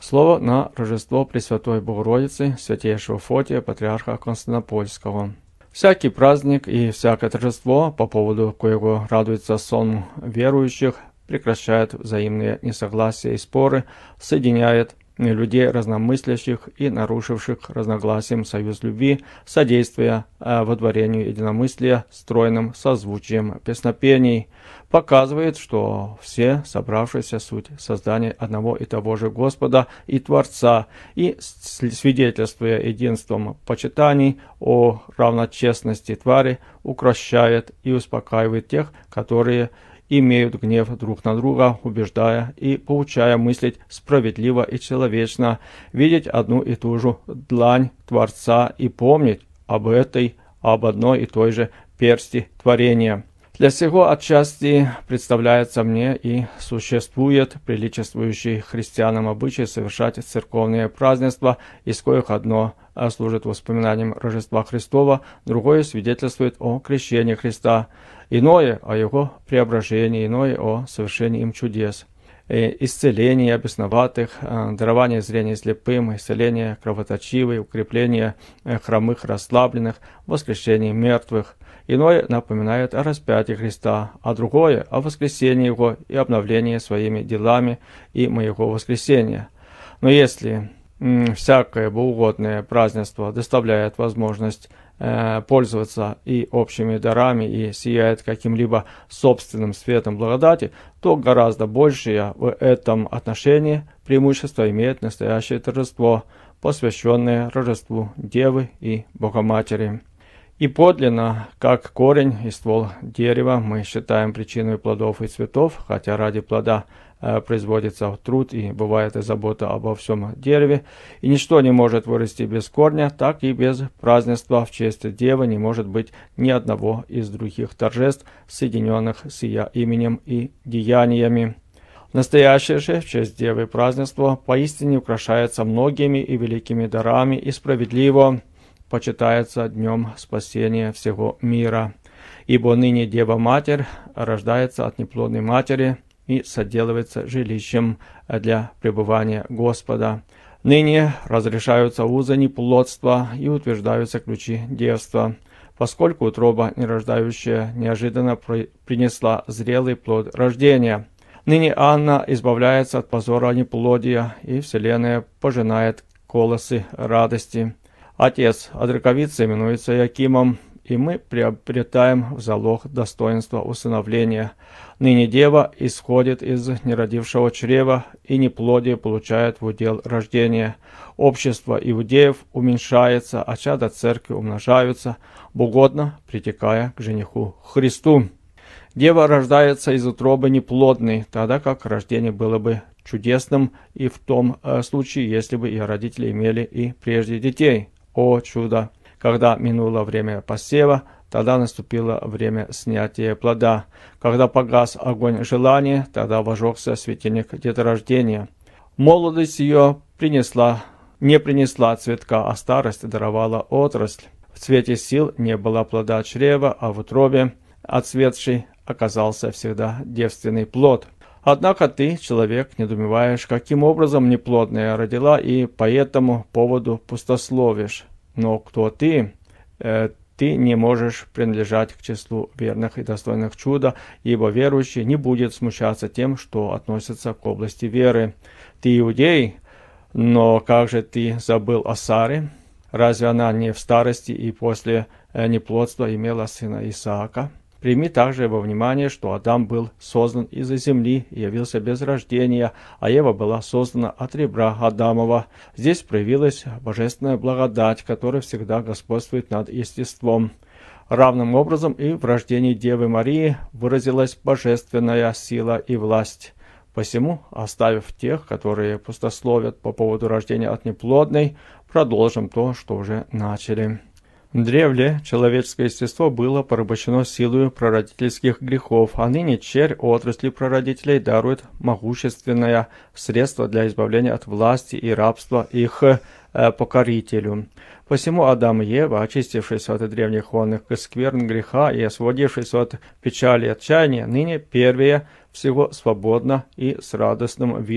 Слово на Рождество Пресвятой Богородицы, святейшего Фотия, патриарха Константинопольского. Всякий праздник и всякое торжество, по поводу коего радуется сон верующих, прекращает взаимные несогласия и споры, соединяет людей разномыслящих и нарушивших разногласием союз любви, содействуя водворению единомыслия стройным созвучием песнопений, показывает, что все собравшиеся суть создания одного и того же Господа и Творца, и, свидетельствуя единством почитаний о равночестности твари, укрощает и успокаивает тех, которые имеют гнев друг на друга, убеждая и поучая мыслить справедливо и человечно, видеть одну и ту же длань Творца и помнить об одной и той же персти творения. Для сего отчасти представляется мне и существует приличествующий христианам обычай совершать церковные празднества, из коих одно служит воспоминанием Рождества Христова, другое свидетельствует о крещении Христа, иное о его преображении, иное о совершении им чудес. Исцеление бесноватых, дарование зрения слепым, исцеление кровоточивых, укрепление хромых расслабленных, воскрешение мертвых. Иное напоминает о распятии Христа, а другое о воскресении Его и обновлении своими делами и моего воскресения. Но если всякое богоугодное празднество доставляет возможность пользоваться и общими дарами и сияет каким-либо собственным светом благодати, то гораздо большее в этом отношении преимущество имеет настоящее торжество, посвященное Рождеству Девы и Богоматери. И подлинно, как корень и ствол дерева, мы считаем причиной плодов и цветов, хотя ради плода производится труд и бывает и забота обо всем дереве, и ничто не может вырасти без корня, так и без празднества в честь Девы не может быть ни одного из других торжеств, соединенных с ее именем и деяниями. Настоящее же в честь Девы празднество поистине украшается многими и великими дарами и справедливо почитается днем спасения всего мира. Ибо ныне Дева-Матерь рождается от неплодной матери и соделывается жилищем для пребывания Господа. Ныне разрешаются узы неплодства и утверждаются ключи девства, поскольку утроба нерождающая неожиданно принесла зрелый плод рождения. Ныне Анна избавляется от позора неплодия, и вселенная пожинает колосы радости. Отец Адраковицы именуется Якимом, и мы приобретаем в залог достоинства усыновления. Ныне дева исходит из неродившего чрева, и неплодие получает в удел рождения. Общество иудеев уменьшается, а чада церкви умножаются, богодно притекая к жениху Христу. Дева рождается из утробы неплодной, тогда как рождение было бы чудесным и в том случае, если бы ее родители имели и прежде детей. О чудо! Когда минуло время посева, тогда наступило время снятия плода. Когда погас огонь желания, тогда вожегся светильник деторождения. Молодость ее не принесла цветка, а старость даровала отрасль. В цвете сил не было плода чрева, а в утробе отцветший оказался всегда девственный плод. Однако ты, человек, недоумеваешь, каким образом неплодная родила, и по этому поводу пустословишь. Но кто ты? Ты не можешь принадлежать к числу верных и достойных чуда, ибо верующий не будет смущаться тем, что относится к области веры. Ты иудей, но как же ты забыл о Саре? Разве она не в старости и после неплодства имела сына Исаака? Прими также во внимание, что Адам был создан из-за земли и явился без рождения, а Ева была создана от ребра Адамова. Здесь проявилась божественная благодать, которая всегда господствует над естеством. Равным образом и в рождении Девы Марии выразилась божественная сила и власть. Посему, оставив тех, которые пустословят по поводу рождения от неплодной, продолжим то, что уже начали. Древле человеческое естество было порабощено силою прародительских грехов, а ныне червь отрасли прародителей дарует могущественное средство для избавления от власти и рабства их покорителю. Посему Адам и Ева, очистившись от древних онных скверн греха и освободившись от печали и отчаяния, ныне первые всего свободно и с радостным видом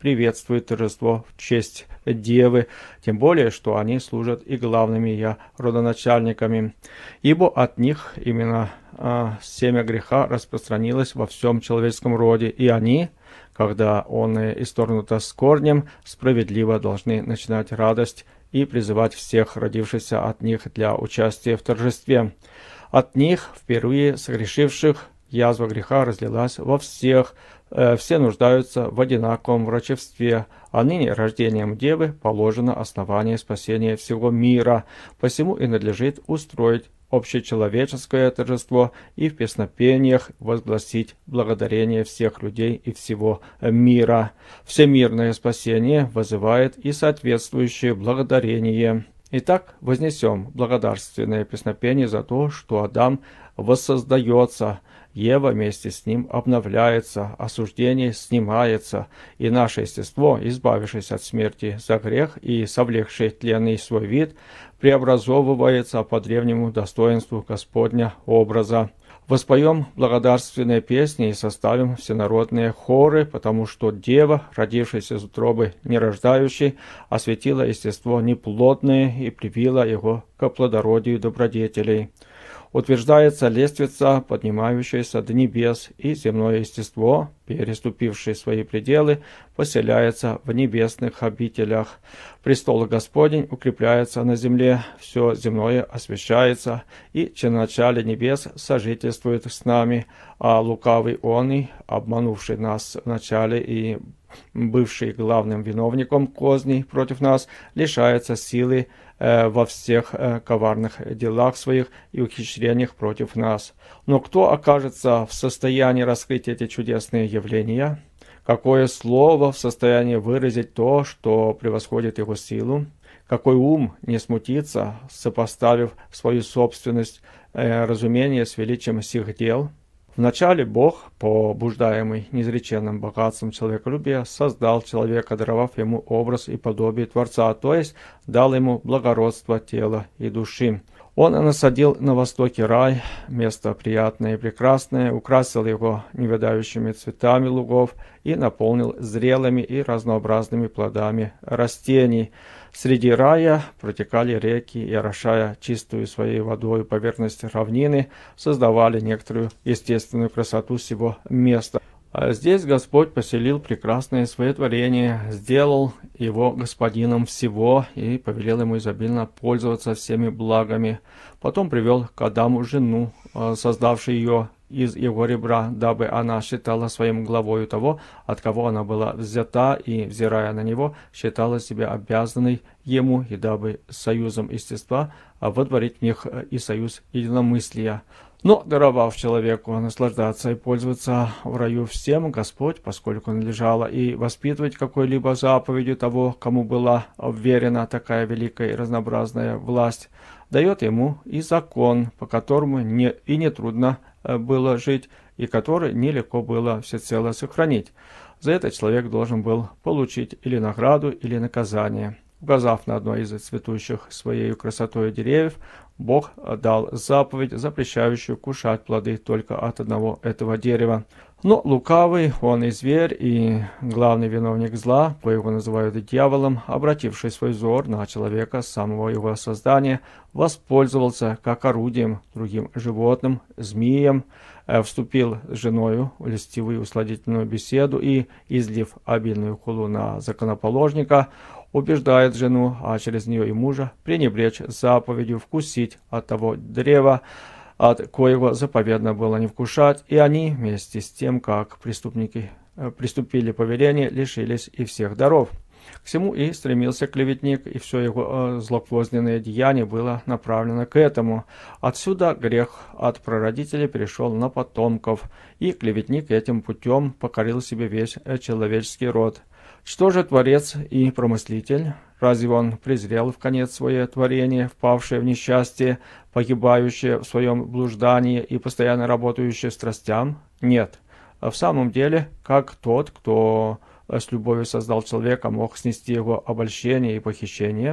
приветствуют торжество в честь Девы, тем более, что они служат и главными родоначальниками, ибо от них именно семя греха распространилось во всем человеческом роде, и они, когда он исторгнуто с корнем, справедливо должны начинать радость и призывать всех родившихся от них для участия в торжестве. От них, впервые согрешивших, язва греха разлилась во всех, все нуждаются в одинаковом врачевстве, а ныне рождением Девы положено основание спасения всего мира, посему и надлежит устроить общечеловеческое торжество и в песнопениях возгласить благодарение всех людей и всего мира. Всемирное спасение вызывает и соответствующее благодарение. Итак, вознесем благодарственное песнопение за то, что Адам воссоздается, Ева вместе с ним обновляется, осуждение снимается, и наше естество, избавившись от смерти за грех и совлекший тленный свой вид, преобразовывается по древнему достоинству Господня образа. Воспоем благодарственные песни и составим всенародные хоры, потому что Дева, родившаяся из утробы нерождающей, осветила естество неплодное и привила его к плодородию добродетелей. Утверждается лестница, поднимающаяся до небес, и земное естество, переступившее свои пределы, поселяется в небесных обителях. Престол Господень укрепляется на земле, все земное освящается, и начале небес сожительствует с нами, а лукавый он, обманувший нас в начале и бывший главным виновником козней против нас, лишается силы во всех коварных делах своих и ухищрениях против нас. Но кто окажется в состоянии раскрыть эти чудесные явления? Какое слово в состоянии выразить то, что превосходит его силу? Какой ум не смутится, сопоставив свою собственность разумение с величием сих дел? Вначале Бог, побуждаемый неизреченным богатством человеколюбия, создал человека, даровав ему образ и подобие Творца, то есть дал ему благородство тела и души. Он насадил на востоке рай, место приятное и прекрасное, украсил его невядающими цветами лугов и наполнил зрелыми и разнообразными плодами растений. Среди рая протекали реки и, орошая чистую своей водой поверхность равнины, создавали некоторую естественную красоту сего места. А здесь Господь поселил прекрасное свое творение, сделал его господином всего и повелел ему изобильно пользоваться всеми благами. Потом привел к Адаму жену, создавший ее из его ребра, дабы она считала своим главою того, от кого она была взята, и, взирая на него, считала себя обязанной ему, и дабы союзом естества водворить в них и союз единомыслия. Но, даровав человеку наслаждаться и пользоваться в раю всем, Господь, поскольку надлежало и воспитывать какой-либо заповедью того, кому была вверена такая великая и разнообразная власть, дает ему и закон, по которому нетрудно было жить, и который нелегко было всецело сохранить. За это человек должен был получить или награду, или наказание. Указав на одно из цветущих своей красотой деревьев, Бог дал заповедь, запрещающую кушать плоды только от одного этого дерева. Но лукавый, он и зверь, и главный виновник зла, коего называют дьяволом, обративший свой взор на человека с самого его создания, воспользовался как орудием другим животным, змеем, вступил с женою в льстивую усладительную беседу и, излив обильную хулу на законоположника, убеждает жену, а через нее и мужа, пренебречь заповедью вкусить от того древа, от коего заповедно было не вкушать, и они, вместе с тем, как преступники приступили повеление, лишились и всех даров. К всему и стремился клеветник, и все его злокозненное деяние было направлено к этому. Отсюда грех от прародителей перешел на потомков, и клеветник этим путем покорил себе весь человеческий род. Что же Творец и Промыслитель? Разве он презрел в конец свое творение, впавшее в несчастье, погибающее в своем блуждании и постоянно работающее страстям? Нет. В самом деле, как тот, кто с любовью создал человека, мог снести его обольщение и похищение?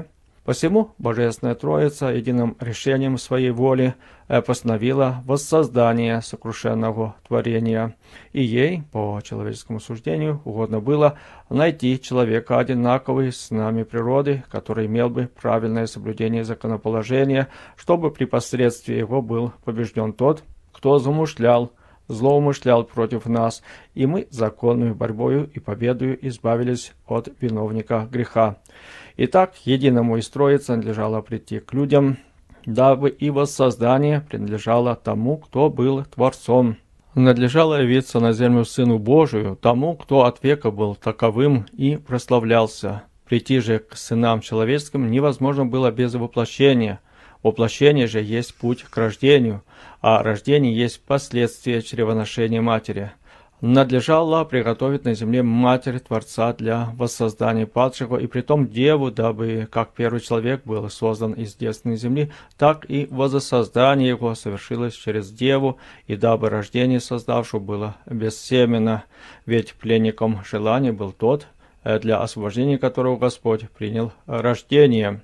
Посему Божественная Троица единым решением своей воли постановила воссоздание сокрушенного творения, и ей, по человеческому суждению, угодно было найти человека одинаковый с нами природы, который имел бы правильное соблюдение законоположения, чтобы при посредстве его был побежден тот, кто злоумышлял против нас, и мы законную борьбою и победою избавились от виновника греха. Итак, единому из Троицы надлежало прийти к людям, дабы и воссоздание принадлежало тому, кто был Творцом. Надлежало явиться на землю Сыну Божию, тому, кто от века был таковым и прославлялся. Прийти же к сынам человеческим невозможно было без воплощения. Воплощение же есть путь к рождению, а рождение есть последствие чревоношения матери. Надлежало приготовить на земле Матерь Творца для воссоздания падшего, и притом Деву, дабы как первый человек был создан из девственной земли, так и воссоздание его совершилось через Деву, и дабы рождение создавшего было бессеменно, ведь пленником желания был тот, для освобождения которого Господь принял рождение.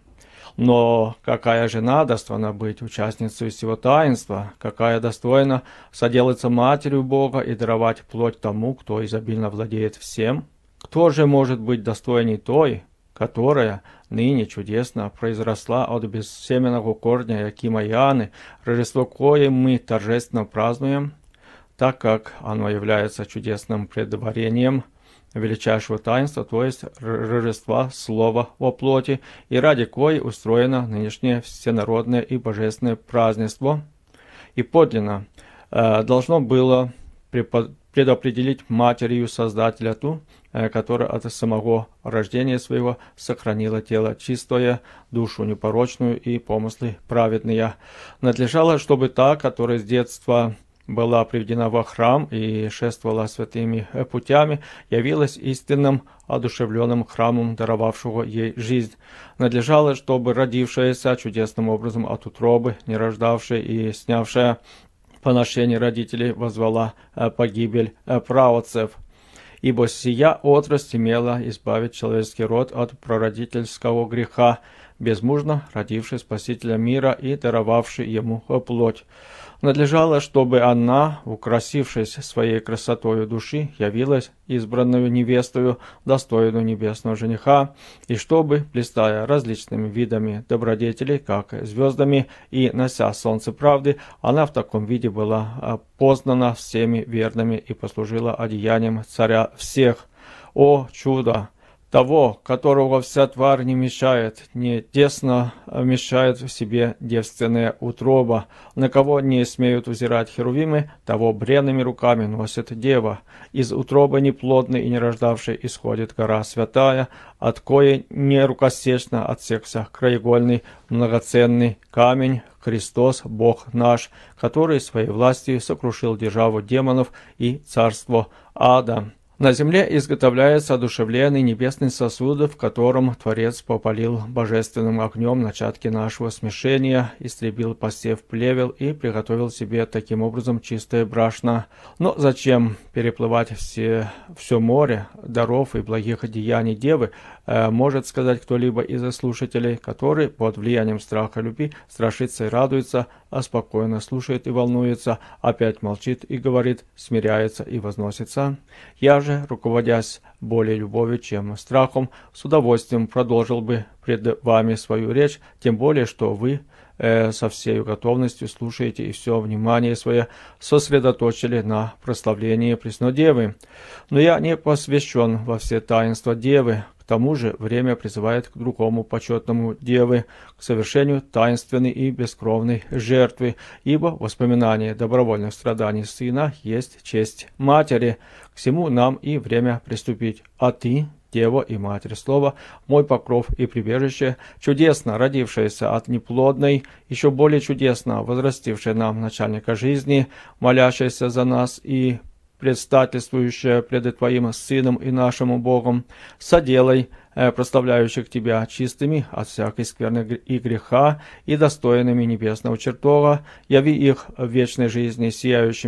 Но какая жена достойна быть участницей всего таинства, какая достойна соделаться матерью Бога и даровать плоть тому, кто изобильно владеет всем? Кто же может быть достойней той, которая ныне чудесно произросла от бессеменного корня Якима и Иоанны, Рождество кое мы торжественно празднуем, так как оно является чудесным предварением величайшего таинства, то есть Рождества Слова во плоти, и ради коей устроено нынешнее всенародное и божественное празднество, и подлинно должно было предопределить матерью Создателя ту, которая от самого рождения своего сохранила тело чистое, душу непорочную и помыслы праведные. Надлежало, чтобы та, которая с детства была приведена во храм и шествовала святыми путями, явилась истинным одушевленным храмом, даровавшего ей жизнь. Надлежало, чтобы родившаяся чудесным образом от утробы, не рождавшая и снявшая поношение родителей, возвала погибель праотцев. Ибо сия отрасль имела избавить человеческий род от прародительского греха, безмужно родивший Спасителя мира и даровавший ему плоть. Надлежало, чтобы она, украсившись своей красотою души, явилась избранную невестою, достойную небесного жениха, и чтобы, блистая различными видами добродетелей, как звездами, и нося солнце правды, она в таком виде была познана всеми верными и послужила одеянием царя всех. О чудо! Того, которого вся тварь не мешает, не тесно вмещает в себе девственная утроба, на кого не смеют взирать херувимы, того бренными руками носит дева. Из утробы неплодной и нерождавшей исходит гора святая, от коей нерукосечно отсекся краеугольный многоценный камень, Христос, Бог наш, который своей властью сокрушил державу демонов и царство ада. На земле изготовляется одушевленный небесный сосуд, в котором Творец попалил божественным огнем начатки нашего смешения, истребил посев плевел и приготовил себе таким образом чистое брашно. Но зачем переплывать все море даров и благих деяний Девы, может сказать кто-либо из слушателей, который под влиянием страха любви страшится и радуется, а спокойно слушает и волнуется, опять молчит и говорит, смиряется и возносится? Я же, руководясь более любовью, чем страхом, с удовольствием продолжил бы пред вами свою речь, тем более, что вы со всей готовностью слушаете и все внимание свое сосредоточили на прославлении Преснодевы. Но я не посвящен во все таинства Девы. К тому же время призывает к другому почетному Девы, к совершению таинственной и бескровной жертвы, ибо воспоминание добровольных страданий Сына есть честь Матери. К всему нам и время приступить. А ты, Дева и Матерь Слова, мой покров и прибежище, чудесно родившаяся от неплодной, еще более чудесно возрастившая нам начальника жизни, молящаяся за нас и предстательствующая пред Твоим Сыном и нашим Богом, соделай прославляющих Тебя чистыми от всякой скверны и греха и достойными небесного чертога, яви их в вечной жизни сияющими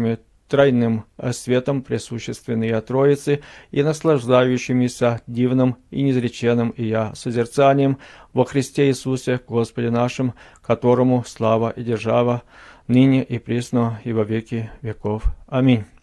тройным светом присущественные Троицы и наслаждающимися дивным и неизреченным созерцанием во Христе Иисусе, Господе нашим, которому слава и держава, ныне и присно и во веки веков. Аминь.